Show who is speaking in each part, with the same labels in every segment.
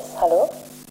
Speaker 1: Gays. Hallo.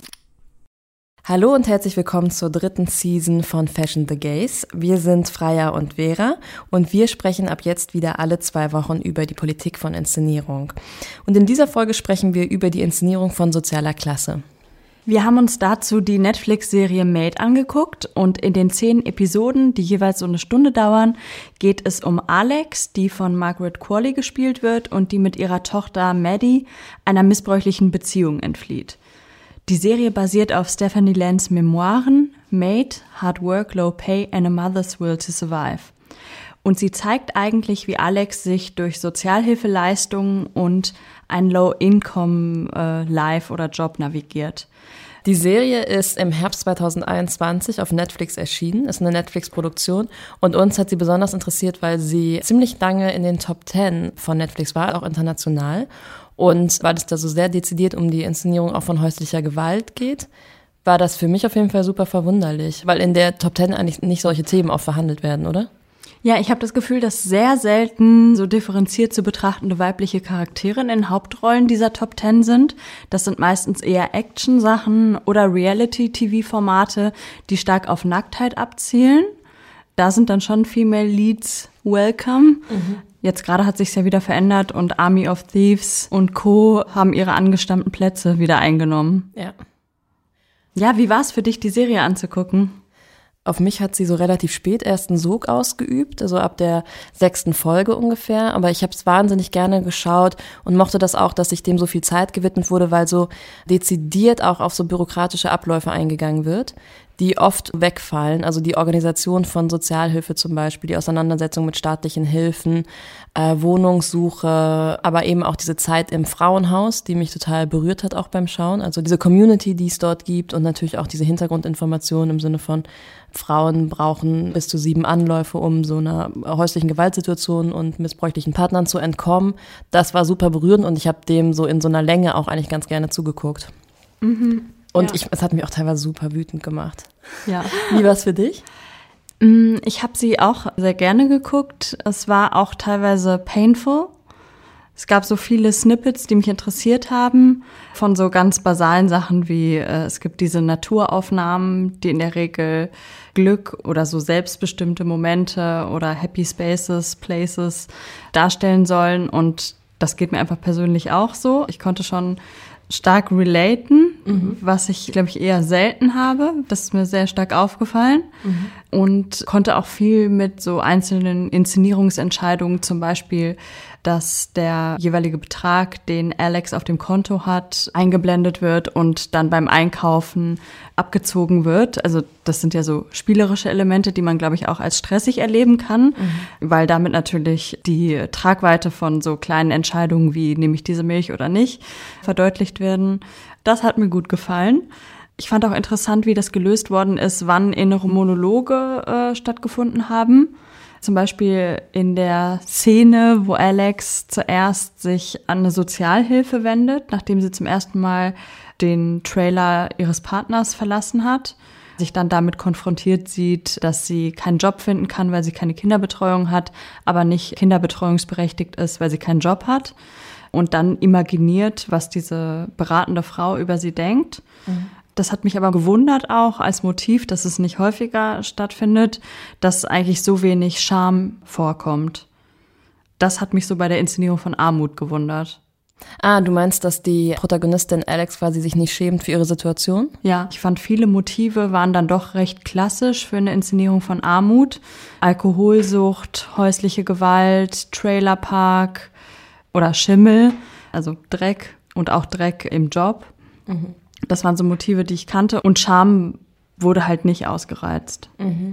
Speaker 2: Hallo und herzlich willkommen zur 3. Season von Fashion the Gays. Wir sind Freya und Vera und wir sprechen ab jetzt wieder alle 2 Wochen über die Politik von Inszenierung. Und in dieser Folge sprechen wir über die Inszenierung von sozialer Klasse.
Speaker 3: Wir haben uns dazu die Netflix-Serie Made angeguckt und in den 10 Episoden, die jeweils so eine Stunde dauern, geht es um Alex, die von Margaret Qualley gespielt wird und die mit ihrer Tochter Maddie einer missbräuchlichen Beziehung entflieht. Die Serie basiert auf Stephanie Lands Memoiren Made, Hard Work, Low Pay and a Mother's Will to Survive. Und sie zeigt eigentlich, wie Alex sich durch Sozialhilfeleistungen und ein Low-Income-Life oder Job navigiert.
Speaker 2: Die Serie ist im Herbst 2021 auf Netflix erschienen, ist eine Netflix-Produktion und uns hat sie besonders interessiert, weil sie ziemlich lange in den Top 10 von Netflix war, auch international. Und weil es da so sehr dezidiert um die Inszenierung auch von häuslicher Gewalt geht, war das für mich auf jeden Fall super verwunderlich, weil in der Top 10 eigentlich nicht solche Themen auch verhandelt werden, oder?
Speaker 3: Ja, ich habe das Gefühl, dass sehr selten so differenziert zu betrachtende weibliche Charaktere in den Hauptrollen dieser Top 10 sind. Das sind meistens eher Action-Sachen oder Reality-TV-Formate, die stark auf Nacktheit abzielen. Da sind dann schon Female Leads welcome. Jetzt gerade hat sich's ja wieder verändert und Army of Thieves und Co. haben ihre angestammten Plätze wieder eingenommen.
Speaker 2: Ja.
Speaker 3: Ja, wie war's für dich, die Serie anzugucken?
Speaker 2: Auf mich hat sie so relativ spät erst einen Sog ausgeübt, also ab der 6. Folge ungefähr. Aber ich habe es wahnsinnig gerne geschaut und mochte das auch, dass sich dem so viel Zeit gewidmet wurde, weil so dezidiert auch auf so bürokratische Abläufe eingegangen wird, die oft wegfallen. Also die Organisation von Sozialhilfe zum Beispiel, die Auseinandersetzung mit staatlichen Hilfen, Wohnungssuche, aber eben auch diese Zeit im Frauenhaus, die mich total berührt hat auch beim Schauen. Also diese Community, die es dort gibt und natürlich auch diese Hintergrundinformationen im Sinne von Frauen brauchen bis zu 7 Anläufe, um so einer häuslichen Gewaltsituation und missbräuchlichen Partnern zu entkommen. Das war super berührend und ich habe dem so in so einer Länge auch eigentlich ganz gerne zugeguckt. Und
Speaker 3: Ja.
Speaker 2: es hat mich auch teilweise super wütend gemacht.
Speaker 3: Ja.
Speaker 2: Wie war es für dich?
Speaker 3: Ich habe sie auch sehr gerne geguckt. Es war auch teilweise painful. Es gab so viele Snippets, die mich interessiert haben, von so ganz basalen Sachen wie es gibt diese Naturaufnahmen, die in der Regel Glück oder so selbstbestimmte Momente oder Happy Spaces, Places darstellen sollen. Und das geht mir einfach persönlich auch so. Ich konnte schon stark relaten, was ich, glaube ich, eher selten habe. Das ist mir sehr stark aufgefallen und konnte auch viel mit so einzelnen Inszenierungsentscheidungen, zum Beispiel, dass der jeweilige Betrag, den Alex auf dem Konto hat, eingeblendet wird und dann beim Einkaufen abgezogen wird. Also das sind ja so spielerische Elemente, die man, glaube ich, auch als stressig erleben kann, weil damit natürlich die Tragweite von so kleinen Entscheidungen wie nehme ich diese Milch oder nicht verdeutlicht werden. Das hat mir gut gefallen. Ich fand auch interessant, wie das gelöst worden ist, wann innere Monologe stattgefunden haben. Zum Beispiel in der Szene, wo Alex zuerst sich an eine Sozialhilfe wendet, nachdem sie zum ersten Mal den Trailer ihres Partners verlassen hat, sich dann damit konfrontiert sieht, dass sie keinen Job finden kann, weil sie keine Kinderbetreuung hat, aber nicht kinderbetreuungsberechtigt ist, weil sie keinen Job hat. Und dann imaginiert, was diese beratende Frau über sie denkt. Das hat mich aber gewundert auch als Motiv, dass es nicht häufiger stattfindet, dass eigentlich so wenig Scham vorkommt. Das hat mich so bei der Inszenierung von Armut gewundert.
Speaker 2: Ah, du meinst, dass die Protagonistin Alex quasi sich nicht schämt für ihre Situation?
Speaker 3: Ja, ich fand, viele Motive waren dann doch recht klassisch für eine Inszenierung von Armut. Alkoholsucht, häusliche Gewalt, Trailerpark oder Schimmel, also Dreck und auch Dreck im Job. Das waren so Motive, die ich kannte. Und Scham wurde halt nicht ausgereizt.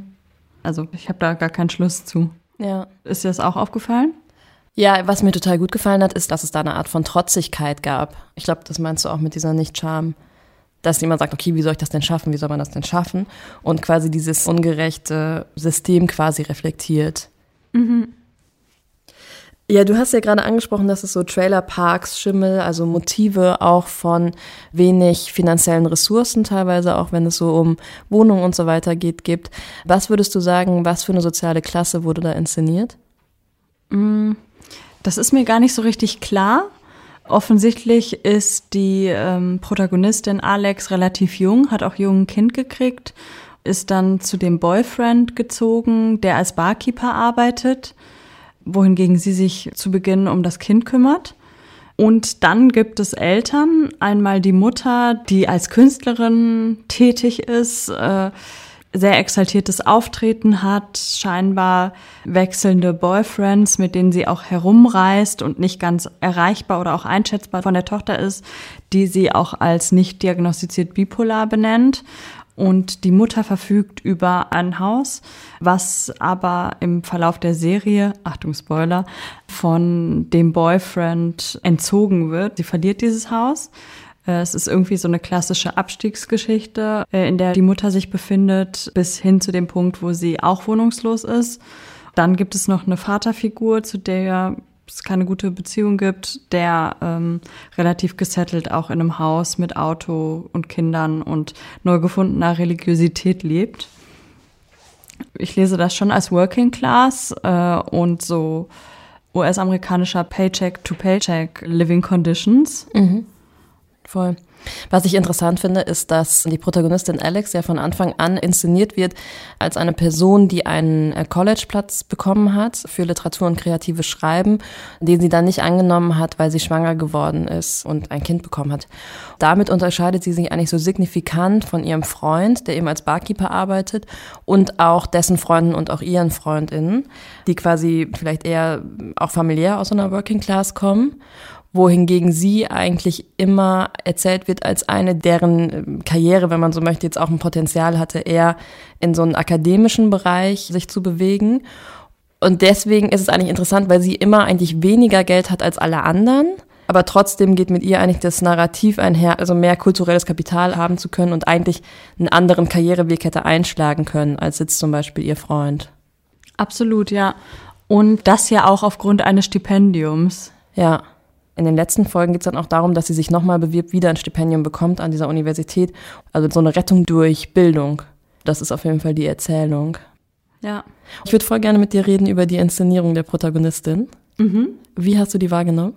Speaker 3: Also ich habe da gar keinen Schluss zu.
Speaker 2: Ja.
Speaker 3: Ist dir das auch aufgefallen?
Speaker 2: Ja, was mir total gut gefallen hat, ist, dass es da eine Art von Trotzigkeit gab. Ich glaube, das meinst du auch mit dieser Nicht-Scham. Dass jemand sagt, okay, wie soll ich das denn schaffen? Wie soll man das denn schaffen? Und quasi dieses ungerechte System quasi reflektiert. Ja, du hast ja gerade angesprochen, dass es so Trailerparks, Schimmel, also Motive auch von wenig finanziellen Ressourcen teilweise, auch wenn es so um Wohnungen und so weiter geht, gibt. Was würdest du sagen, was für eine soziale Klasse wurde da inszeniert?
Speaker 3: Das ist mir gar nicht so richtig klar. Offensichtlich ist die Protagonistin Alex relativ jung, hat auch jung ein Kind gekriegt, ist dann zu dem Boyfriend gezogen, der als Barkeeper arbeitet, wohingegen sie sich zu Beginn um das Kind kümmert. Und dann gibt es Eltern, einmal die Mutter, die als Künstlerin tätig ist, sehr exaltiertes Auftreten hat, scheinbar wechselnde Boyfriends, mit denen sie auch herumreist und nicht ganz erreichbar oder auch einschätzbar von der Tochter ist, die sie auch als nicht diagnostiziert bipolar benennt. Und die Mutter verfügt über ein Haus, was aber im Verlauf der Serie, Achtung Spoiler, von dem Boyfriend entzogen wird. Sie verliert dieses Haus. Es ist irgendwie so eine klassische Abstiegsgeschichte, in der die Mutter sich befindet, bis hin zu dem Punkt, wo sie auch wohnungslos ist. Dann gibt es noch eine Vaterfigur, zu der es keine gute Beziehung gibt, der relativ gesettelt auch in einem Haus mit Auto und Kindern und neu gefundener Religiosität lebt. Ich lese das schon als Working Class und so US-amerikanischer Paycheck-to-Paycheck Living Conditions.
Speaker 2: Mhm. Voll. Was ich interessant finde, ist, dass die Protagonistin Alex ja von Anfang an inszeniert wird als eine Person, die einen Collegeplatz bekommen hat für Literatur und kreatives Schreiben, den sie dann nicht angenommen hat, weil sie schwanger geworden ist und ein Kind bekommen hat. Damit unterscheidet sie sich eigentlich so signifikant von ihrem Freund, der eben als Barkeeper arbeitet, und auch dessen Freunden und auch ihren FreundInnen, die quasi vielleicht eher auch familiär aus so einer Working Class kommen, wohingegen sie eigentlich immer erzählt wird als eine, deren Karriere, wenn man so möchte, jetzt auch ein Potenzial hatte, eher in so einen akademischen Bereich sich zu bewegen. Und deswegen ist es eigentlich interessant, weil sie immer eigentlich weniger Geld hat als alle anderen, aber trotzdem geht mit ihr eigentlich das Narrativ einher, also mehr kulturelles Kapital haben zu können und eigentlich einen anderen Karriereweg hätte einschlagen können, als jetzt zum Beispiel ihr Freund.
Speaker 3: Absolut, ja. Und das ja auch aufgrund eines Stipendiums.
Speaker 2: Ja. In den letzten Folgen geht es dann auch darum, dass sie sich nochmal bewirbt, wieder ein Stipendium bekommt an dieser Universität. Also so eine Rettung durch Bildung. Das ist auf jeden Fall die Erzählung.
Speaker 3: Ja.
Speaker 2: Ich würde voll gerne mit dir reden über die Inszenierung der Protagonistin.
Speaker 3: Mhm.
Speaker 2: Wie hast du die wahrgenommen?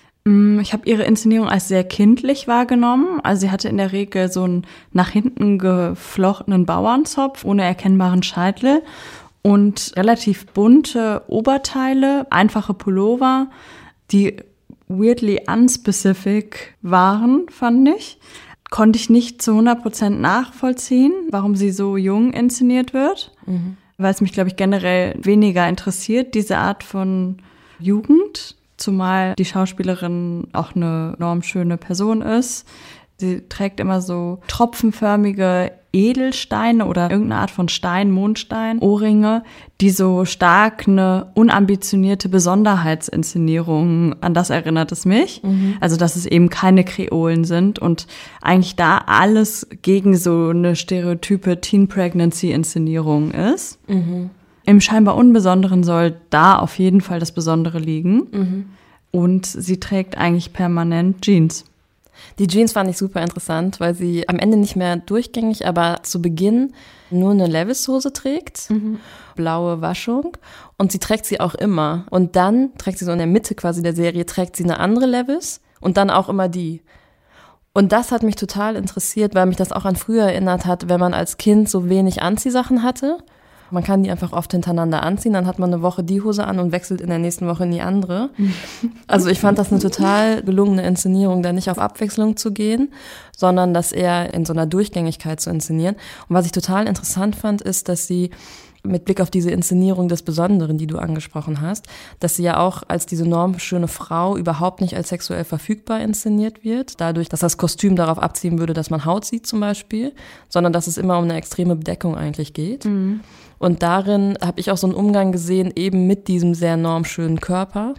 Speaker 3: Ich habe ihre Inszenierung als sehr kindlich wahrgenommen. Also sie hatte in der Regel so einen nach hinten geflochtenen Bauernzopf ohne erkennbaren Scheitel und relativ bunte Oberteile, einfache Pullover, die weirdly unspecific waren, fand ich. Konnte ich nicht zu 100% nachvollziehen, warum sie so jung inszeniert wird. Mhm. Weil es mich, glaube ich, generell weniger interessiert, diese Art von Jugend. Zumal die Schauspielerin auch eine enorm schöne Person ist. Sie trägt immer so tropfenförmige Edelsteine oder irgendeine Art von Stein, Mondstein, Ohrringe, die so stark eine unambitionierte Besonderheitsinszenierung, an das erinnert es mich. Mhm. Also, dass es eben keine Kreolen sind und eigentlich da alles gegen so eine stereotype Teen-Pregnancy-Inszenierung ist. Mhm. Im scheinbar Unbesonderen soll da auf jeden Fall das Besondere liegen. Mhm. Und sie trägt eigentlich permanent Jeans.
Speaker 2: Die Jeans fand ich super interessant, weil sie am Ende nicht mehr durchgängig, aber zu Beginn nur eine Levi's-Hose trägt, blaue Waschung, und sie trägt sie auch immer. Und dann trägt sie so in der Mitte quasi der Serie, trägt sie eine andere Levi's und dann auch immer die. Und das hat mich total interessiert, weil mich das auch an früher erinnert hat, wenn man als Kind so wenig Anziehsachen hatte. Man kann die einfach oft hintereinander anziehen, dann hat man eine Woche die Hose an und wechselt in der nächsten Woche in die andere. Also ich fand das eine total gelungene Inszenierung, da nicht auf Abwechslung zu gehen, sondern das eher in so einer Durchgängigkeit zu inszenieren. Und was ich total interessant fand, ist, dass sie mit Blick auf diese Inszenierung des Besonderen, die du angesprochen hast, dass sie ja auch als diese normschöne Frau überhaupt nicht als sexuell verfügbar inszeniert wird, dadurch, dass das Kostüm darauf abziehen würde, dass man Haut sieht zum Beispiel, sondern dass es immer um eine extreme Bedeckung eigentlich geht. Mhm. Und darin habe ich auch so einen Umgang gesehen, eben mit diesem sehr normschönen Körper.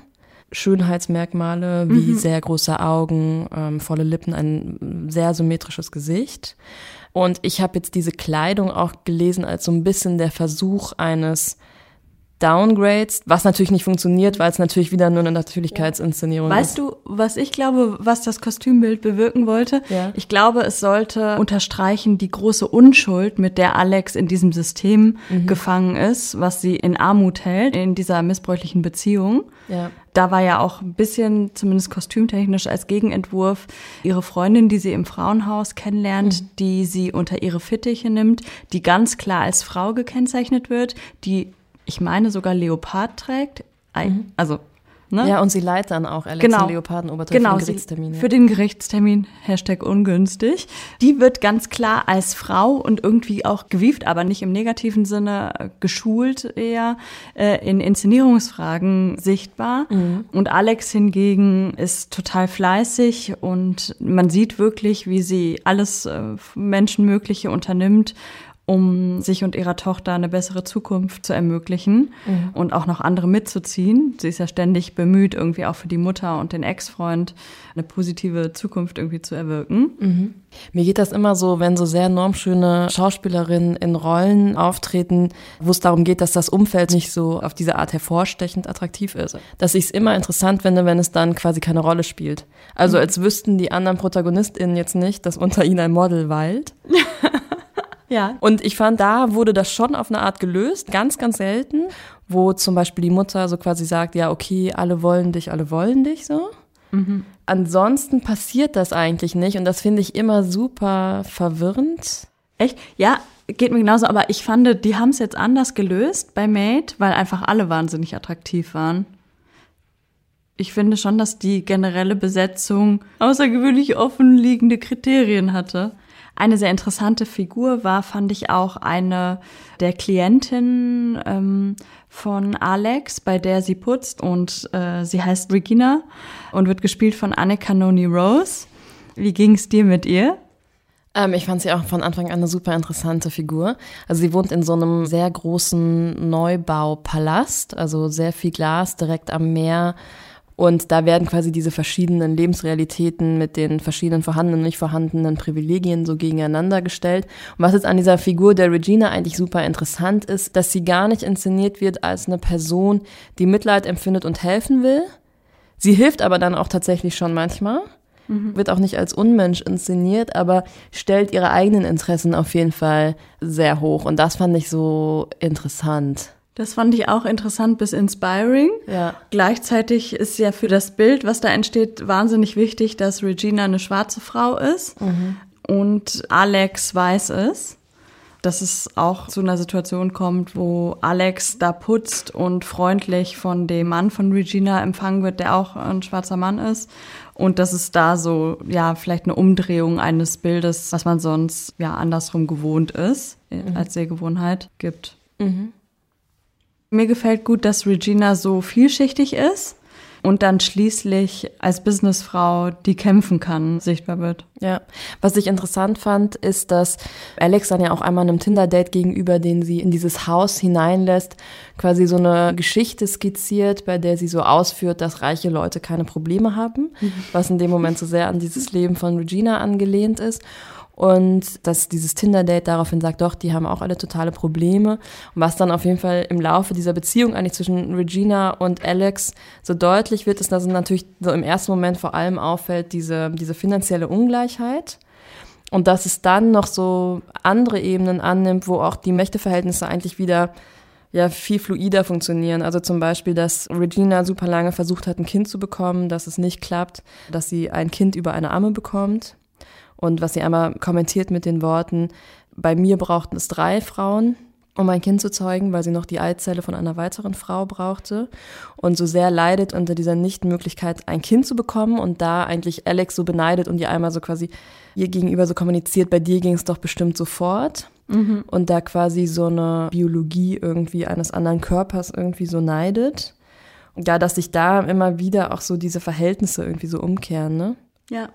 Speaker 2: Schönheitsmerkmale wie sehr große Augen, volle Lippen, ein sehr symmetrisches Gesicht. Und ich habe jetzt diese Kleidung auch gelesen als so ein bisschen der Versuch eines downgradest, was natürlich nicht funktioniert, weil es natürlich wieder nur eine Natürlichkeitsinszenierung ist.
Speaker 3: Weißt du, was ich glaube, was das Kostümbild bewirken wollte?
Speaker 2: Ja.
Speaker 3: Ich glaube, es sollte unterstreichen die große Unschuld, mit der Alex in diesem System gefangen ist, was sie in Armut hält, in dieser missbräuchlichen Beziehung.
Speaker 2: Ja.
Speaker 3: Da war ja auch ein bisschen, zumindest kostümtechnisch, als Gegenentwurf ihre Freundin, die sie im Frauenhaus kennenlernt, die sie unter ihre Fittiche nimmt, die ganz klar als Frau gekennzeichnet wird, die, ich meine, sogar Leopard trägt. Also, ne?
Speaker 2: Ja, und sie leiht dann auch Alex in Leopardenoberteil für den Gerichtstermin.
Speaker 3: Für den Gerichtstermin, #ungünstig. Die wird ganz klar als Frau und irgendwie auch gewieft, aber nicht im negativen Sinne, geschult eher, in Inszenierungsfragen sichtbar. Und Alex hingegen ist total fleißig und man sieht wirklich, wie sie alles Menschenmögliche unternimmt, um sich und ihrer Tochter eine bessere Zukunft zu ermöglichen und auch noch andere mitzuziehen. Sie ist ja ständig bemüht, irgendwie auch für die Mutter und den Ex-Freund eine positive Zukunft irgendwie zu erwirken.
Speaker 2: Mir geht das immer so, wenn so sehr normschöne Schauspielerinnen in Rollen auftreten, wo es darum geht, dass das Umfeld nicht so auf diese Art hervorstechend attraktiv ist. Dass ich es immer interessant finde, wenn es dann quasi keine Rolle spielt. Also als wüssten die anderen ProtagonistInnen jetzt nicht, dass unter ihnen ein Model weilt.
Speaker 3: Ja.
Speaker 2: Und ich fand, da wurde das schon auf eine Art gelöst, ganz, ganz selten, wo zum Beispiel die Mutter so quasi sagt, ja, okay, alle wollen dich, so. Ansonsten passiert das eigentlich nicht und das finde ich immer super verwirrend.
Speaker 3: Echt? Ja, geht mir genauso, aber ich fand, die haben es jetzt anders gelöst bei Maid, weil einfach alle wahnsinnig attraktiv waren. Ich finde schon, dass die generelle Besetzung außergewöhnlich offenliegende Kriterien hatte. Eine sehr interessante Figur war, fand ich auch, eine der Klientinnen von Alex, bei der sie putzt, und sie heißt Regina und wird gespielt von Annika Noni Rose. Wie ging es dir mit ihr?
Speaker 2: Ich fand sie auch von Anfang an eine super interessante Figur. Also sie wohnt in so einem sehr großen Neubaupalast, also sehr viel Glas direkt am Meer. Und da werden quasi diese verschiedenen Lebensrealitäten mit den verschiedenen vorhandenen und nicht vorhandenen Privilegien so gegeneinander gestellt. Und was jetzt an dieser Figur der Regina eigentlich super interessant ist, dass sie gar nicht inszeniert wird als eine Person, die Mitleid empfindet und helfen will. Sie hilft aber dann auch tatsächlich schon manchmal. Wird auch nicht als Unmensch inszeniert, aber stellt ihre eigenen Interessen auf jeden Fall sehr hoch. Und das fand ich so interessant.
Speaker 3: Das fand ich auch interessant bis inspiring.
Speaker 2: Ja.
Speaker 3: Gleichzeitig ist ja für das Bild, was da entsteht, wahnsinnig wichtig, dass Regina eine schwarze Frau ist und Alex weiß ist. Dass es auch zu einer Situation kommt, wo Alex da putzt und freundlich von dem Mann von Regina empfangen wird, der auch ein schwarzer Mann ist. Und dass es da so, ja, vielleicht eine Umdrehung eines Bildes, was man sonst ja andersrum gewohnt ist, als Sehgewohnheit gibt. Mir gefällt gut, dass Regina so vielschichtig ist und dann schließlich als Businessfrau, die kämpfen kann, sichtbar wird.
Speaker 2: Ja, was ich interessant fand, ist, dass Alex dann ja auch einmal einem Tinder-Date gegenüber, den sie in dieses Haus hineinlässt, quasi so eine Geschichte skizziert, bei der sie so ausführt, dass reiche Leute keine Probleme haben, was in dem Moment so sehr an dieses Leben von Regina angelehnt ist. Und dass dieses Tinder-Date daraufhin sagt, doch, die haben auch alle totale Probleme. Und was dann auf jeden Fall im Laufe dieser Beziehung eigentlich zwischen Regina und Alex so deutlich wird, ist, dass es natürlich so im ersten Moment vor allem auffällt, diese finanzielle Ungleichheit. Und dass es dann noch so andere Ebenen annimmt, wo auch die Mächteverhältnisse eigentlich wieder ja viel fluider funktionieren. Also zum Beispiel, dass Regina super lange versucht hat, ein Kind zu bekommen, dass es nicht klappt, dass sie ein Kind über eine Amme bekommt. Und was sie einmal kommentiert mit den Worten, bei mir brauchten es 3 Frauen, um ein Kind zu zeugen, weil sie noch die Eizelle von einer weiteren Frau brauchte. Und so sehr leidet unter dieser Nichtmöglichkeit, ein Kind zu bekommen. Und da eigentlich Alex so beneidet und ihr einmal so quasi ihr gegenüber so kommuniziert, bei dir ging es doch bestimmt sofort. Und da quasi so eine Biologie irgendwie eines anderen Körpers irgendwie so neidet. Und ja, dass sich da immer wieder auch so diese Verhältnisse irgendwie so umkehren, ne?
Speaker 3: Ja.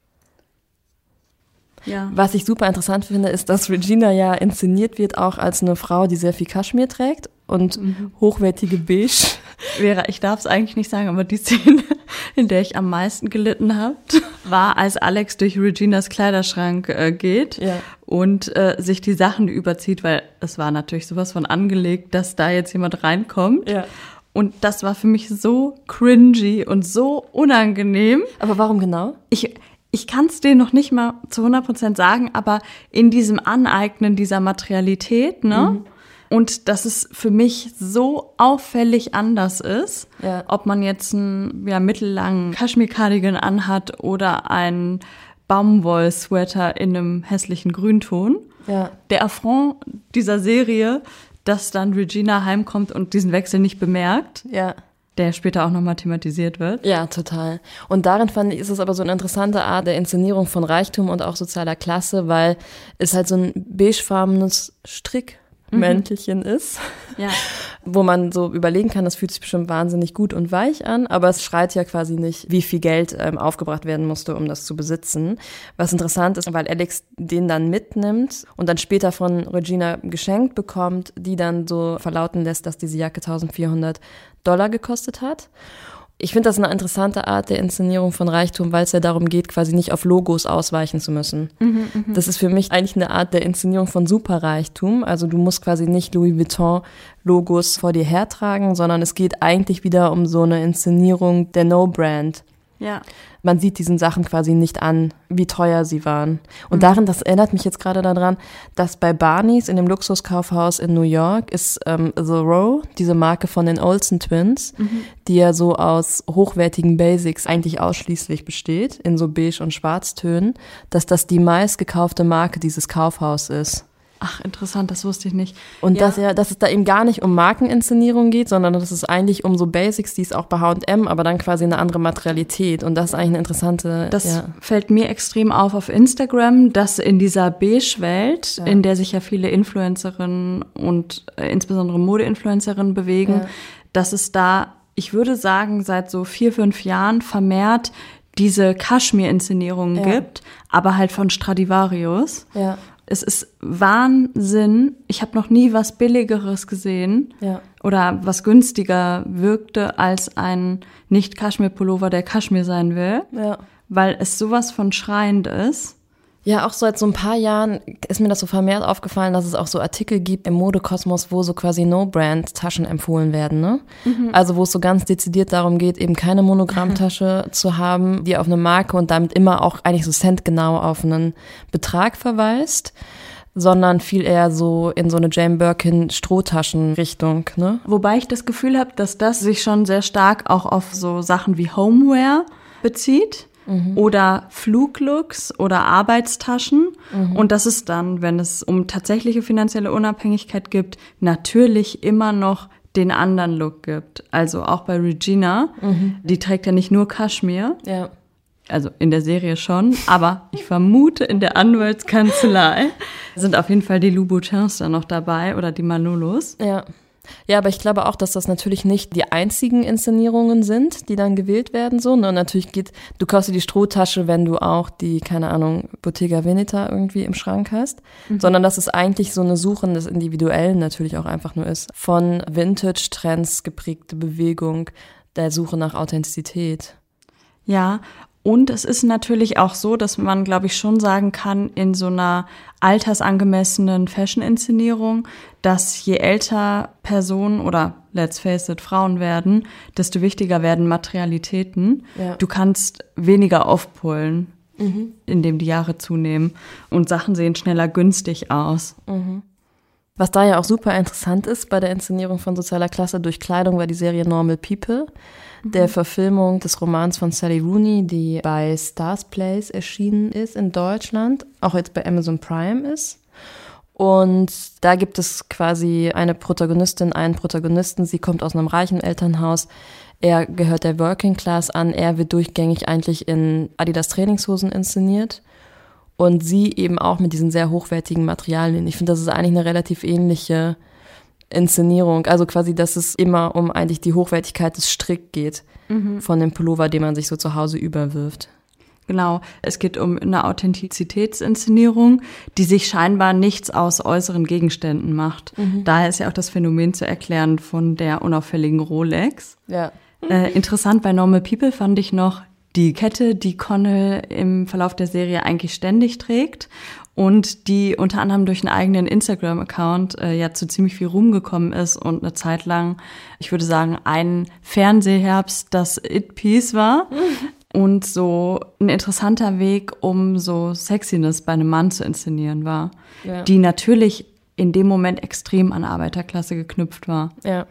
Speaker 3: Ja.
Speaker 2: Was ich super interessant finde, ist, dass Regina ja inszeniert wird auch als eine Frau, die sehr viel Kaschmir trägt und hochwertige Beige.
Speaker 3: Vera, ich darf es eigentlich nicht sagen, aber die Szene, in der ich am meisten gelitten habe, war, als Alex durch Reginas Kleiderschrank geht und sich die Sachen überzieht, weil es war natürlich sowas von angelegt, dass da jetzt jemand reinkommt.
Speaker 2: Ja.
Speaker 3: Und das war für mich so cringy und so unangenehm.
Speaker 2: Aber warum genau?
Speaker 3: Ich kann es dir noch nicht mal zu 100% sagen, aber in diesem Aneignen dieser Materialität, ne? Und dass es für mich so auffällig anders ist, ob man jetzt einen mittellangen Kaschmir-Cardigan anhat oder einen Baumwoll-Sweater in einem hässlichen Grünton.
Speaker 2: Ja.
Speaker 3: Der Affront dieser Serie, dass dann Regina heimkommt und diesen Wechsel nicht bemerkt.
Speaker 2: Ja.
Speaker 3: Der später auch nochmal thematisiert wird.
Speaker 2: Ja, total. Und darin fand ich, ist es aber so eine interessante Art der Inszenierung von Reichtum und auch sozialer Klasse, weil es halt so ein beigefarbenes Strickmäntelchen ist, wo man so überlegen kann, das fühlt sich bestimmt wahnsinnig gut und weich an, aber es schreit ja quasi nicht, wie viel Geld aufgebracht werden musste, um das zu besitzen. Was interessant ist, weil Alex den dann mitnimmt und dann später von Regina geschenkt bekommt, die dann so verlauten lässt, dass diese Jacke $1.400 gekostet hat. Ich finde das eine interessante Art der Inszenierung von Reichtum, weil es ja darum geht, quasi nicht auf Logos ausweichen zu müssen. Das ist für mich eigentlich eine Art der Inszenierung von Superreichtum. Also du musst quasi nicht Louis Vuitton-Logos vor dir hertragen, sondern es geht eigentlich wieder um so eine Inszenierung der No-Brand.
Speaker 3: Ja.
Speaker 2: Man sieht diesen Sachen quasi nicht an, wie teuer sie waren. Und darin, das erinnert mich jetzt gerade daran, dass bei Barneys in dem Luxuskaufhaus in New York ist The Row, diese Marke von den Olsen Twins, die ja so aus hochwertigen Basics eigentlich ausschließlich besteht, in so beige und Schwarztönen, dass das die meistgekaufte Marke dieses Kaufhaus ist.
Speaker 3: Ach, interessant, das wusste ich nicht.
Speaker 2: Und dass es da eben gar nicht um Markeninszenierung geht, sondern dass es eigentlich um so Basics, die es auch bei H&M, aber dann quasi eine andere Materialität. Und das ist eigentlich eine interessante...
Speaker 3: Das fällt mir extrem auf Instagram, dass in dieser Beige-Welt, in der sich ja viele Influencerinnen und insbesondere Mode-Influencerinnen bewegen, dass es da, ich würde sagen, seit so 4-5 Jahren vermehrt diese Kaschmir-Inszenierungen gibt, aber halt von Stradivarius.
Speaker 2: Ja.
Speaker 3: Es ist Wahnsinn. Ich habe noch nie was Billigeres gesehen oder was günstiger wirkte als ein Nicht-Kaschmir-Pullover, der Kaschmir sein will, weil es sowas von schreiend ist.
Speaker 2: Ja, auch seit so ein paar Jahren ist mir das so vermehrt aufgefallen, dass es auch so Artikel gibt im Modekosmos, wo so quasi No-Brand-Taschen empfohlen werden, ne? Also wo es so ganz dezidiert darum geht, eben keine Monogrammtasche zu haben, die auf eine Marke und damit immer auch eigentlich so centgenau auf einen Betrag verweist, sondern viel eher so in so eine Jane Birkin Strohtaschen-Richtung, ne?
Speaker 3: Wobei ich das Gefühl habe, dass das sich schon sehr stark auch auf so Sachen wie Homeware bezieht. Oder Fluglooks oder Arbeitstaschen. Und dass es dann, wenn es um tatsächliche finanzielle Unabhängigkeit gibt, natürlich immer noch den anderen Look gibt. Also auch bei Regina, die trägt ja nicht nur Kaschmir.
Speaker 2: Ja.
Speaker 3: Also in der Serie schon, aber ich vermute, in der Anwaltskanzlei sind auf jeden Fall die Louboutins da noch dabei oder die Manolos.
Speaker 2: Ja, aber ich glaube auch, dass das natürlich nicht die einzigen Inszenierungen sind, die dann gewählt werden, so. Und natürlich du kaufst dir die Strohtasche, wenn du auch die, keine Ahnung, Bottega Veneta irgendwie im Schrank hast, sondern dass es eigentlich so eine Suche des Individuellen natürlich auch einfach nur ist. Von Vintage-Trends geprägte Bewegung, der Suche nach Authentizität.
Speaker 3: Ja, und es ist natürlich auch so, dass man, glaube ich, schon sagen kann, in so einer altersangemessenen Fashion-Inszenierung, dass je älter Personen oder, let's face it, Frauen werden, desto wichtiger werden Materialitäten.
Speaker 2: Ja.
Speaker 3: Du kannst weniger aufpullen, indem die Jahre zunehmen und Sachen sehen schneller günstig aus.
Speaker 2: Was da ja auch super interessant ist bei der Inszenierung von sozialer Klasse durch Kleidung, war die Serie Normal People, der Verfilmung des Romans von Sally Rooney, die bei Stars Place erschienen ist in Deutschland, auch jetzt bei Amazon Prime ist. Und da gibt es quasi eine Protagonistin, einen Protagonisten, sie kommt aus einem reichen Elternhaus, er gehört der Working Class an, er wird durchgängig eigentlich in Adidas Trainingshosen inszeniert. Und sie eben auch mit diesen sehr hochwertigen Materialien. Ich finde, das ist eigentlich eine relativ ähnliche Inszenierung. Also quasi, dass es immer um eigentlich die Hochwertigkeit des Strick geht von dem Pullover, den man sich so zu Hause überwirft.
Speaker 3: Genau, es geht um eine Authentizitätsinszenierung, die sich scheinbar nichts aus äußeren Gegenständen macht. Daher ist ja auch das Phänomen zu erklären von der unauffälligen Rolex.
Speaker 2: Ja.
Speaker 3: Interessant bei Normal People fand ich noch die Kette, die Connell im Verlauf der Serie eigentlich ständig trägt und die unter anderem durch einen eigenen Instagram-Account ja zu ziemlich viel Ruhm gekommen ist und eine Zeit lang, ich würde sagen, ein Fernsehherbst, das It-Piece war. Und so ein interessanter Weg, um so Sexiness bei einem Mann zu inszenieren war, ja. Die natürlich in dem Moment extrem an Arbeiterklasse geknüpft war.
Speaker 2: Ja.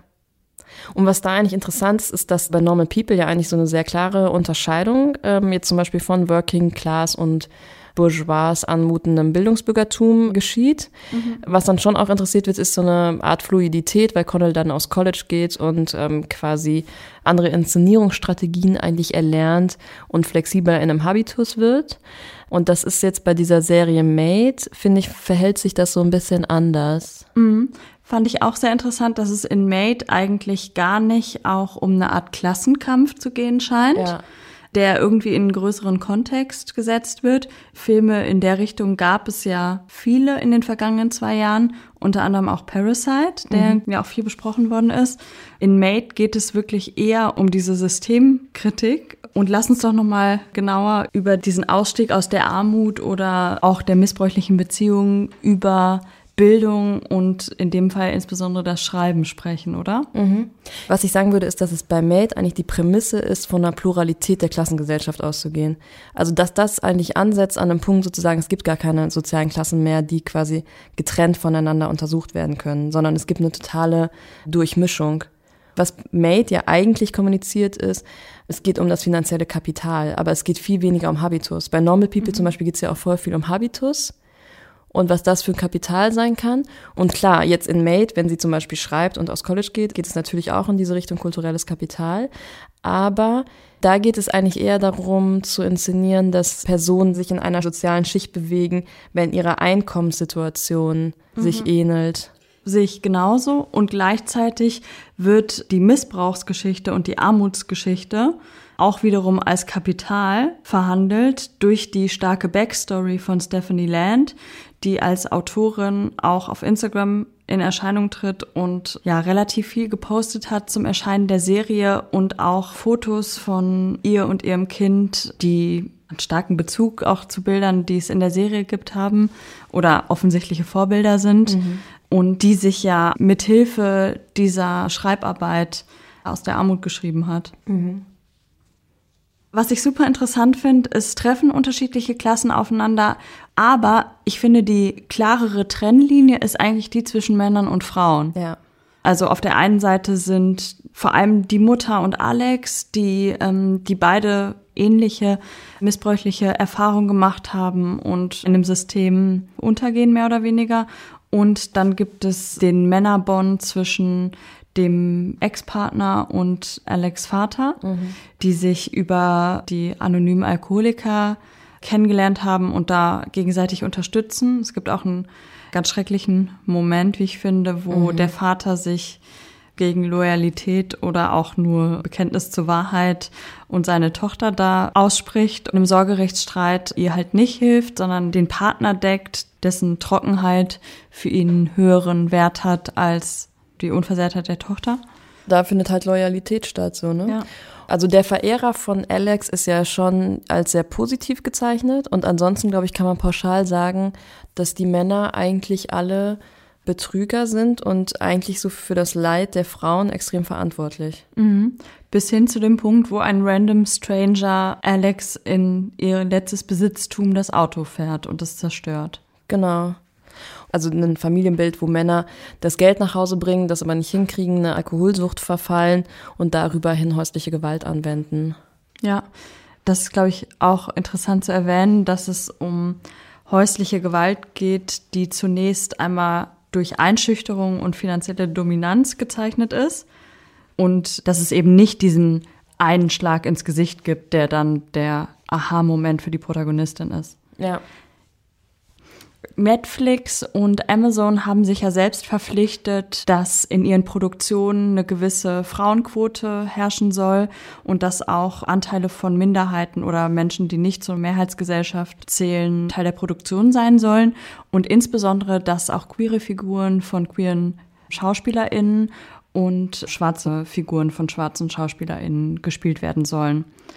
Speaker 2: Und was da eigentlich interessant ist, ist, dass bei Normal People ja eigentlich so eine sehr klare Unterscheidung jetzt zum Beispiel von Working Class und bourgeois anmutendem Bildungsbürgertum geschieht. Was dann schon auch interessiert wird, ist so eine Art Fluidität, weil Connell dann aus College geht und quasi andere Inszenierungsstrategien eigentlich erlernt und flexibler in einem Habitus wird. Und das ist jetzt bei dieser Serie Made, finde ich, verhält sich das so ein bisschen anders.
Speaker 3: Fand ich auch sehr interessant, dass es in Made eigentlich gar nicht auch um eine Art Klassenkampf zu gehen scheint. Ja. Der irgendwie in einen größeren Kontext gesetzt wird. Filme in der Richtung gab es ja viele in den vergangenen 2 Jahren, unter anderem auch Parasite, der ja auch viel besprochen worden ist. In Made geht es wirklich eher um diese Systemkritik. Und lass uns doch nochmal genauer über diesen Ausstieg aus der Armut oder auch der missbräuchlichen Beziehungen über Bildung und in dem Fall insbesondere das Schreiben sprechen, oder?
Speaker 2: Was ich sagen würde, ist, dass es bei Made eigentlich die Prämisse ist, von einer Pluralität der Klassengesellschaft auszugehen. Also dass das eigentlich ansetzt an einem Punkt sozusagen, es gibt gar keine sozialen Klassen mehr, die quasi getrennt voneinander untersucht werden können, sondern es gibt eine totale Durchmischung. Was Made ja eigentlich kommuniziert ist, es geht um das finanzielle Kapital, aber es geht viel weniger um Habitus. Bei Normal People zum Beispiel geht es ja auch voll viel um Habitus. Und was das für ein Kapital sein kann. Und klar, jetzt in Made, wenn sie zum Beispiel schreibt und aus College geht es natürlich auch in diese Richtung kulturelles Kapital. Aber da geht es eigentlich eher darum zu inszenieren, dass Personen sich in einer sozialen Schicht bewegen, wenn ihre Einkommenssituation sich ähnelt.
Speaker 3: Sehe ich genauso. Und gleichzeitig wird die Missbrauchsgeschichte und die Armutsgeschichte auch wiederum als Kapital verhandelt durch die starke Backstory von Stephanie Land, die als Autorin auch auf Instagram in Erscheinung tritt und ja relativ viel gepostet hat zum Erscheinen der Serie und auch Fotos von ihr und ihrem Kind, die einen starken Bezug auch zu Bildern, die es in der Serie gibt, haben oder offensichtliche Vorbilder sind und die sich ja mithilfe dieser Schreibarbeit aus der Armut geschrieben hat. Was ich super interessant finde, ist, treffen unterschiedliche Klassen aufeinander, aber ich finde, die klarere Trennlinie ist eigentlich die zwischen Männern und Frauen.
Speaker 2: Ja.
Speaker 3: Also auf der einen Seite sind vor allem die Mutter und Alex, die beide ähnliche missbräuchliche Erfahrungen gemacht haben und in dem System untergehen, mehr oder weniger. Und dann gibt es den Männerbond zwischen dem Ex-Partner und Alex' Vater, die sich über die anonymen Alkoholiker kennengelernt haben und da gegenseitig unterstützen. Es gibt auch einen ganz schrecklichen Moment, wie ich finde, wo der Vater sich gegen Loyalität oder auch nur Bekenntnis zur Wahrheit und seine Tochter da ausspricht und im Sorgerechtsstreit ihr halt nicht hilft, sondern den Partner deckt, dessen Trockenheit für ihn höheren Wert hat als die Unversehrtheit der Tochter.
Speaker 2: Da findet halt Loyalität statt, so, ne?
Speaker 3: Ja.
Speaker 2: Also der Verehrer von Alex ist ja schon als sehr positiv gezeichnet und ansonsten, glaube ich, kann man pauschal sagen, dass die Männer eigentlich alle Betrüger sind und eigentlich so für das Leid der Frauen extrem verantwortlich.
Speaker 3: Bis hin zu dem Punkt, wo ein random Stranger Alex in ihr letztes Besitztum das Auto fährt und es zerstört.
Speaker 2: Genau. Also ein Familienbild, wo Männer das Geld nach Hause bringen, das aber nicht hinkriegen, eine Alkoholsucht verfallen und darüber hin häusliche Gewalt anwenden.
Speaker 3: Ja, das ist, glaube ich, auch interessant zu erwähnen, dass es um häusliche Gewalt geht, die zunächst einmal durch Einschüchterung und finanzielle Dominanz gezeichnet ist und dass es eben nicht diesen einen Schlag ins Gesicht gibt, der dann der Aha-Moment für die Protagonistin ist.
Speaker 2: Ja.
Speaker 3: Netflix und Amazon haben sich ja selbst verpflichtet, dass in ihren Produktionen eine gewisse Frauenquote herrschen soll und dass auch Anteile von Minderheiten oder Menschen, die nicht zur Mehrheitsgesellschaft zählen, Teil der Produktion sein sollen und insbesondere, dass auch queere Figuren von queeren SchauspielerInnen und schwarze Figuren von schwarzen SchauspielerInnen gespielt werden sollen.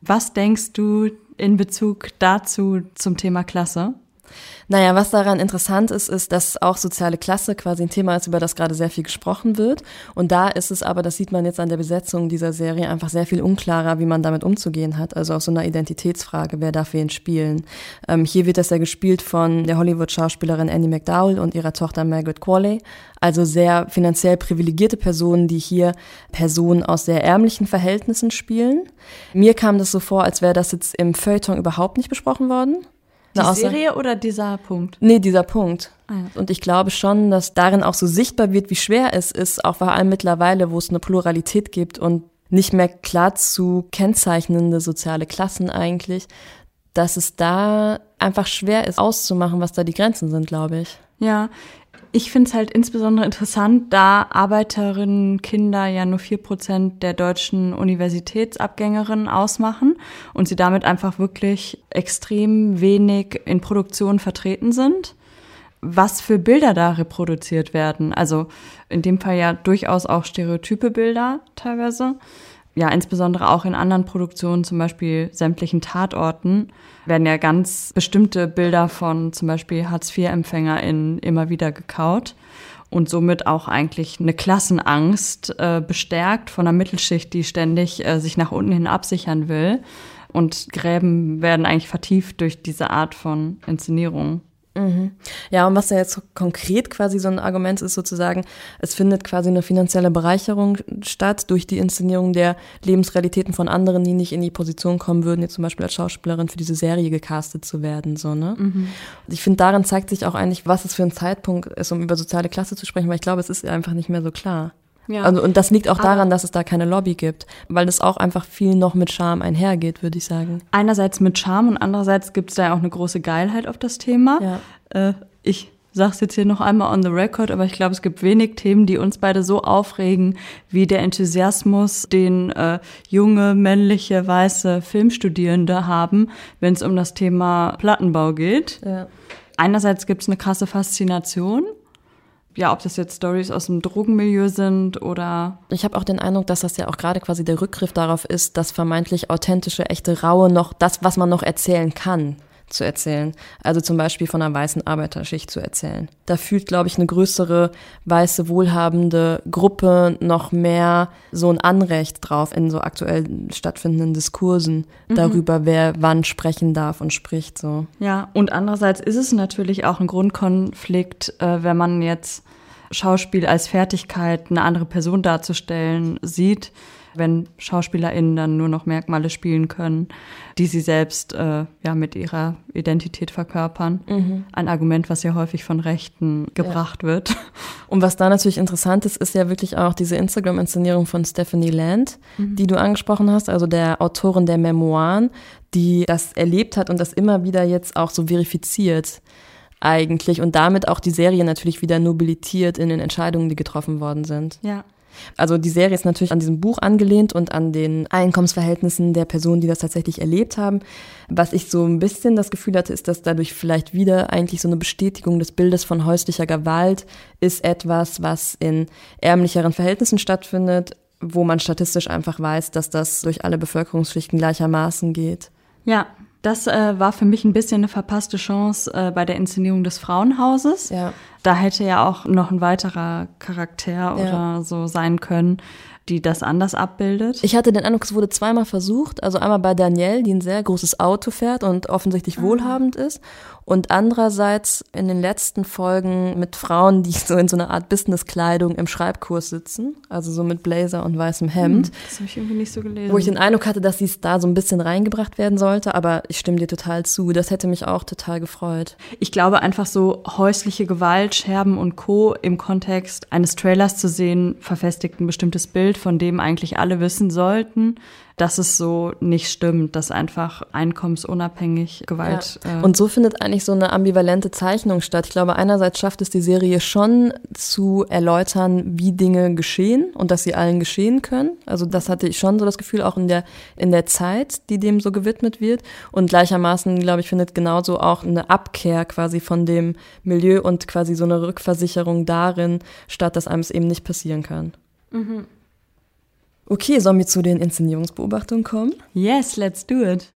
Speaker 3: Was denkst du in Bezug dazu zum Thema Klasse?
Speaker 2: Naja, was daran interessant ist, ist, dass auch soziale Klasse quasi ein Thema ist, über das gerade sehr viel gesprochen wird. Und da ist es aber, das sieht man jetzt an der Besetzung dieser Serie, einfach sehr viel unklarer, wie man damit umzugehen hat. Also auf so einer Identitätsfrage, wer darf wen spielen. Hier wird das ja gespielt von der Hollywood-Schauspielerin Andie MacDowell und ihrer Tochter Margaret Qualley. Also sehr finanziell privilegierte Personen, die hier Personen aus sehr ärmlichen Verhältnissen spielen. Mir kam das so vor, als wäre das jetzt im Feuilleton überhaupt nicht besprochen worden.
Speaker 3: Die Serie oder dieser Punkt?
Speaker 2: Nee, dieser Punkt.
Speaker 3: Ah, ja.
Speaker 2: Und ich glaube schon, dass darin auch so sichtbar wird, wie schwer es ist, auch vor allem mittlerweile, wo es eine Pluralität gibt und nicht mehr klar zu kennzeichnende soziale Klassen eigentlich, dass es da einfach schwer ist auszumachen, was da die Grenzen sind, glaube ich.
Speaker 3: Ja, ich finde es halt insbesondere interessant, da Arbeiterinnenkinder ja nur 4% der deutschen Universitätsabgängerinnen ausmachen und sie damit einfach wirklich extrem wenig in Produktion vertreten sind. Was für Bilder da reproduziert werden. Also in dem Fall ja durchaus auch stereotype Bilder teilweise. Ja, insbesondere auch in anderen Produktionen, zum Beispiel sämtlichen Tatorten, werden ja ganz bestimmte Bilder von zum Beispiel Hartz-IV-EmpfängerInnen immer wieder gekaut und somit auch eigentlich eine Klassenangst bestärkt von der Mittelschicht, die ständig sich nach unten hin absichern will. Und Gräben werden eigentlich vertieft durch diese Art von Inszenierung.
Speaker 2: Mhm. Ja, und was da jetzt konkret quasi so ein Argument ist sozusagen, es findet quasi eine finanzielle Bereicherung statt durch die Inszenierung der Lebensrealitäten von anderen, die nicht in die Position kommen würden, jetzt zum Beispiel als Schauspielerin für diese Serie gecastet zu werden, so, ne? Mhm. Ich finde, darin zeigt sich auch eigentlich, was es für ein Zeitpunkt ist, um über soziale Klasse zu sprechen, weil ich glaube, es ist einfach nicht mehr so klar. Ja. Also, und das liegt auch daran, dass es da keine Lobby gibt, weil das auch einfach viel noch mit Charme einhergeht, würde ich sagen.
Speaker 3: Einerseits mit Charme und andererseits gibt es da ja auch eine große Geilheit auf das Thema. Ja. Ich sag's jetzt hier noch einmal on the record, aber ich glaube, es gibt wenig Themen, die uns beide so aufregen, wie der Enthusiasmus, den junge, männliche, weiße Filmstudierende haben, wenn es um das Thema Plattenbau geht. Ja. Einerseits gibt's eine krasse Faszination. Ja, ob das jetzt Storys aus dem Drogenmilieu sind oder...
Speaker 2: Ich habe auch den Eindruck, dass das ja auch gerade quasi der Rückgriff darauf ist, das vermeintlich authentische, echte, raue noch, das, was man noch erzählen kann, zu erzählen. Also zum Beispiel von einer weißen Arbeiterschicht zu erzählen. Da fühlt, glaube ich, eine größere, weiße, wohlhabende Gruppe noch mehr so ein Anrecht drauf in so aktuell stattfindenden Diskursen darüber, wer wann sprechen darf und spricht. So.
Speaker 3: Ja, und andererseits ist es natürlich auch ein Grundkonflikt, wenn man jetzt Schauspiel als Fertigkeit, eine andere Person darzustellen, sieht, wenn SchauspielerInnen dann nur noch Merkmale spielen können, die sie selbst mit ihrer Identität verkörpern. Mhm. Ein Argument, was ja häufig von Rechten gebracht wird.
Speaker 2: Und was da natürlich interessant ist, ist ja wirklich auch diese Instagram-Inszenierung von Stephanie Land, die du angesprochen hast, also der Autorin der Memoiren, die das erlebt hat und das immer wieder jetzt auch so verifiziert eigentlich und damit auch die Serie natürlich wieder nobilitiert in den Entscheidungen, die getroffen worden sind.
Speaker 3: Ja.
Speaker 2: Also die Serie ist natürlich an diesem Buch angelehnt und an den Einkommensverhältnissen der Personen, die das tatsächlich erlebt haben. Was ich so ein bisschen das Gefühl hatte, ist, dass dadurch vielleicht wieder eigentlich so eine Bestätigung des Bildes von häuslicher Gewalt ist etwas, was in ärmlicheren Verhältnissen stattfindet, wo man statistisch einfach weiß, dass das durch alle Bevölkerungsschichten gleichermaßen geht.
Speaker 3: Ja, das war für mich ein bisschen eine verpasste Chance bei der Inszenierung des Frauenhauses. Ja. Da hätte ja auch noch ein weiterer Charakter oder so sein können, die das anders abbildet.
Speaker 2: Ich hatte den Eindruck, es wurde zweimal versucht. Also einmal bei Danielle, die ein sehr großes Auto fährt und offensichtlich wohlhabend ist. Und andererseits in den letzten Folgen mit Frauen, die so in so einer Art Businesskleidung im Schreibkurs sitzen. Also so mit Blazer und weißem Hemd.
Speaker 3: Das habe ich irgendwie nicht so gelesen.
Speaker 2: Wo ich den Eindruck hatte, dass es da so ein bisschen reingebracht werden sollte. Aber ich stimme dir total zu. Das hätte mich auch total gefreut.
Speaker 3: Ich glaube einfach so häusliche Gewalt, Scherben und Co. im Kontext eines Trailers zu sehen, verfestigt ein bestimmtes Bild, von dem eigentlich alle wissen sollten, dass es so nicht stimmt, dass einfach einkommensunabhängig Gewalt...
Speaker 2: Ja. Und so findet eigentlich so eine ambivalente Zeichnung statt. Ich glaube, einerseits schafft es die Serie schon zu erläutern, wie Dinge geschehen und dass sie allen geschehen können. Also das hatte ich schon so das Gefühl, auch in der Zeit, die dem so gewidmet wird. Und gleichermaßen, glaube ich, findet genauso auch eine Abkehr quasi von dem Milieu und quasi so eine Rückversicherung darin statt, dass einem es eben nicht passieren kann.
Speaker 3: Mhm.
Speaker 2: Okay, sollen wir zu den Inszenierungsbeobachtungen kommen?
Speaker 3: Yes, let's do it.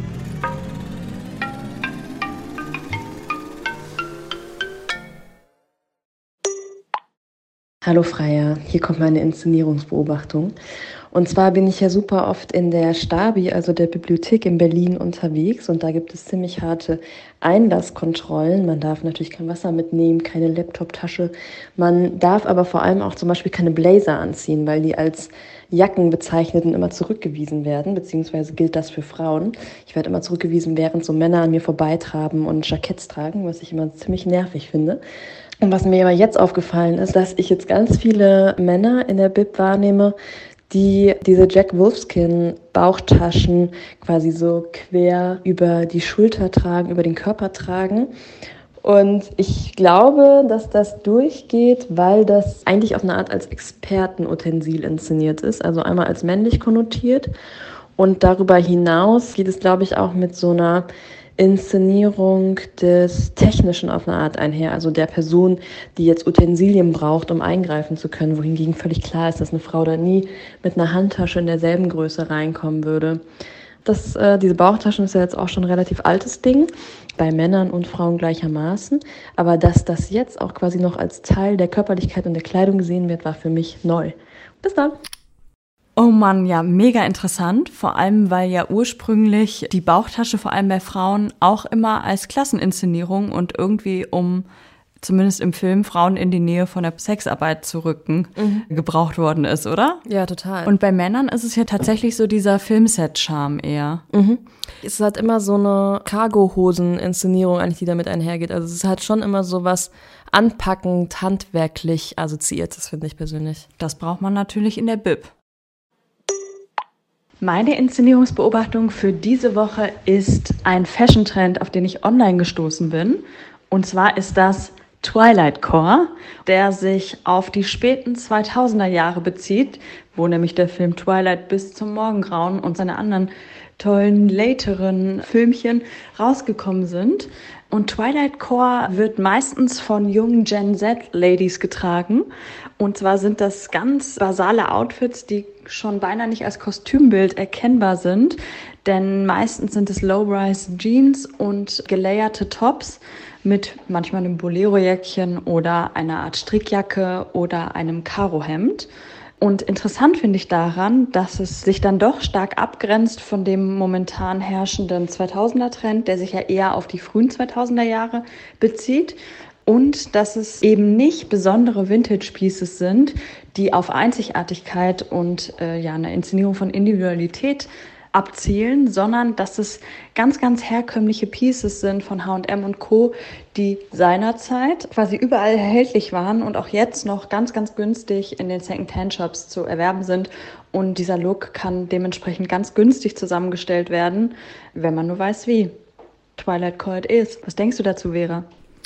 Speaker 2: Hallo Freya, hier kommt meine Inszenierungsbeobachtung. Und zwar bin ich ja super oft in der Stabi, also der Bibliothek in Berlin unterwegs, und da gibt es ziemlich harte Einlasskontrollen. Man darf natürlich kein Wasser mitnehmen, keine Laptoptasche. Man darf aber vor allem auch zum Beispiel keine Blazer anziehen, weil die als Jacken bezeichnet und immer zurückgewiesen werden, beziehungsweise gilt das für Frauen. Ich werde immer zurückgewiesen, während so Männer an mir vorbeitraben und Jacketts tragen, was ich immer ziemlich nervig finde. Und was mir aber jetzt aufgefallen ist, dass ich jetzt ganz viele Männer in der Bib wahrnehme, die diese Jack Wolfskin Bauchtaschen quasi so quer über die Schulter tragen, über den Körper tragen. Und ich glaube, dass das durchgeht, weil das eigentlich auf eine Art als Expertenutensil inszeniert ist, also einmal als männlich konnotiert. Und darüber hinaus geht es, glaube ich, auch mit so einer Inszenierung des Technischen auf eine Art einher, also der Person, die jetzt Utensilien braucht, um eingreifen zu können, wohingegen völlig klar ist, dass eine Frau da nie mit einer Handtasche in derselben Größe reinkommen würde. Diese Bauchtaschen ist ja jetzt auch schon ein relativ altes Ding, bei Männern und Frauen gleichermaßen, aber dass das jetzt auch quasi noch als Teil der Körperlichkeit und der Kleidung gesehen wird, war für mich neu. Bis dann!
Speaker 3: Oh Mann, ja, mega interessant, vor allem weil ja ursprünglich die Bauchtasche vor allem bei Frauen auch immer als Klasseninszenierung und irgendwie um, zumindest im Film, Frauen in die Nähe von der Sexarbeit zu rücken, gebraucht worden ist, oder?
Speaker 2: Ja, total.
Speaker 3: Und bei Männern ist es ja tatsächlich so dieser Filmset-Charme eher.
Speaker 2: Es ist halt immer so eine Cargo-Hosen-Inszenierung eigentlich, die damit einhergeht. Also es ist halt schon immer so was anpackend, handwerklich Assoziiertes, finde ich persönlich.
Speaker 3: Das braucht man natürlich in der Bib. Meine Inszenierungsbeobachtung für diese Woche ist ein Fashion-Trend, auf den ich online gestoßen bin. Und zwar ist das Twilight Core, der sich auf die späten 2000er Jahre bezieht, wo nämlich der Film Twilight bis zum Morgengrauen und seine anderen tollen, lateren Filmchen rausgekommen sind. Und Twilight Core wird meistens von jungen Gen Z-Ladies getragen. Und zwar sind das ganz basale Outfits, die schon beinahe nicht als Kostümbild erkennbar sind. Denn meistens sind es Low-Rise Jeans und gelayerte Tops mit manchmal einem Bolero-Jäckchen oder einer Art Strickjacke oder einem Karohemd. Und interessant finde ich daran, dass es sich dann doch stark abgrenzt von dem momentan herrschenden 2000er-Trend, der sich ja eher auf die frühen 2000er Jahre bezieht. Und dass es eben nicht besondere Vintage-Pieces sind, die auf Einzigartigkeit und eine Inszenierung von Individualität abzielen, sondern dass es ganz, ganz herkömmliche Pieces sind von H&M und Co., die seinerzeit quasi überall erhältlich waren und auch jetzt noch ganz, ganz günstig in den Second-Hand-Shops zu erwerben sind. Und dieser Look kann dementsprechend ganz günstig zusammengestellt werden, wenn man nur weiß, wie Twilight Core ist. Was denkst du dazu, Vera?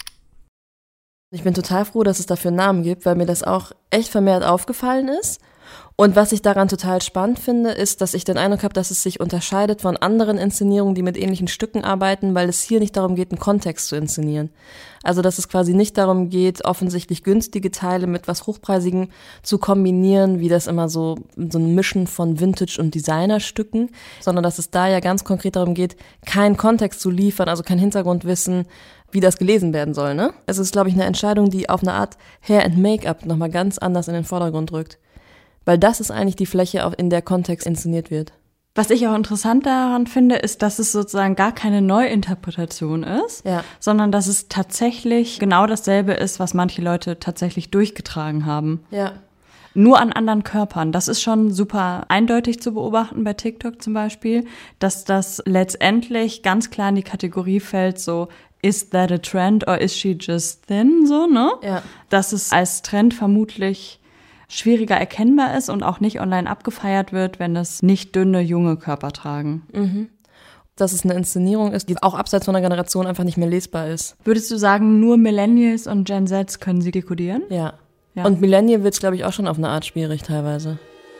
Speaker 2: Ich bin total froh, dass es dafür einen Namen gibt, weil mir das auch echt vermehrt aufgefallen ist. Und was ich daran total spannend finde, ist, dass ich den Eindruck habe, dass es sich unterscheidet von anderen Inszenierungen, die mit ähnlichen Stücken arbeiten, weil es hier nicht darum geht, einen Kontext zu inszenieren. Also dass es quasi nicht darum geht, offensichtlich günstige Teile mit was Hochpreisigem zu kombinieren, wie das immer so ein Mischen von Vintage- und Designerstücken, sondern dass es da ja ganz konkret darum geht, keinen Kontext zu liefern, also kein Hintergrundwissen, wie das gelesen werden soll, ne? Es ist, glaube ich, eine Entscheidung, die auf eine Art Hair and Make-up nochmal ganz anders in den Vordergrund rückt. Weil das ist eigentlich die Fläche, in der Kontext inszeniert wird.
Speaker 3: Was ich auch interessant daran finde, ist, dass es sozusagen gar keine Neuinterpretation ist, sondern dass es tatsächlich genau dasselbe ist, was manche Leute tatsächlich durchgetragen haben.
Speaker 2: Ja.
Speaker 3: Nur an anderen Körpern. Das ist schon super eindeutig zu beobachten bei TikTok zum Beispiel, dass das letztendlich ganz klar in die Kategorie fällt, so, is that a trend or is she just thin, so, ne?
Speaker 2: Ja.
Speaker 3: Dass es als Trend vermutlich schwieriger erkennbar ist und auch nicht online abgefeiert wird, wenn es nicht dünne, junge Körper tragen.
Speaker 2: Mhm. Dass es eine Inszenierung ist, die auch abseits von der Generation einfach nicht mehr lesbar ist.
Speaker 3: Würdest du sagen, nur Millennials und Gen Z können sie dekodieren?
Speaker 2: Ja. Und Millennial wird es, glaube ich, auch schon auf eine Art schwierig teilweise.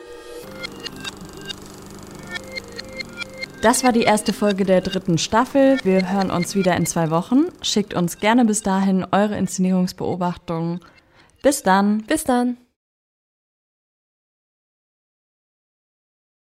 Speaker 3: Das war die erste Folge der 3. Staffel. Wir hören uns wieder in 2 Wochen. Schickt uns gerne bis dahin eure Inszenierungsbeobachtungen. Bis dann.
Speaker 2: Bis dann.